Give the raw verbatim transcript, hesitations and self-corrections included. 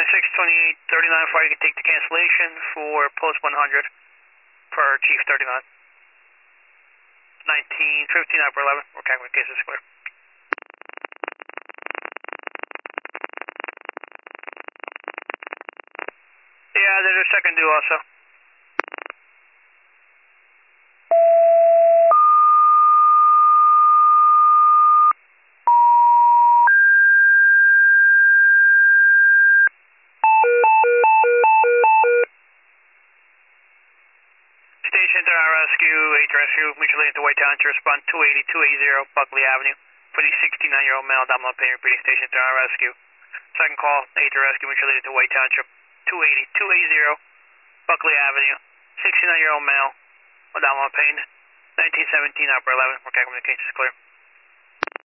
nine six, twenty-eight thirty-nine, fire, you can take the cancellation for post one hundred per Chief thirty-nine. nineteen fifteen, upper eleven, we're calculating case is clear. Yeah, there's a second due also. Station Thirty-nine Rescue, eight Rescue, mutual aid to White Town to respond two eighty, two eighty Buckley Avenue for the sixty-nine-year-old male dominant pain repeating Station Thirty-nine Rescue. Second call, eight Rescue, mutual aid to White Township, two eighty, two eighty Buckley Avenue, sixty-nine-year-old male, dominant pain, nineteen seventeen, upper eleven, we're calculating the case is clear.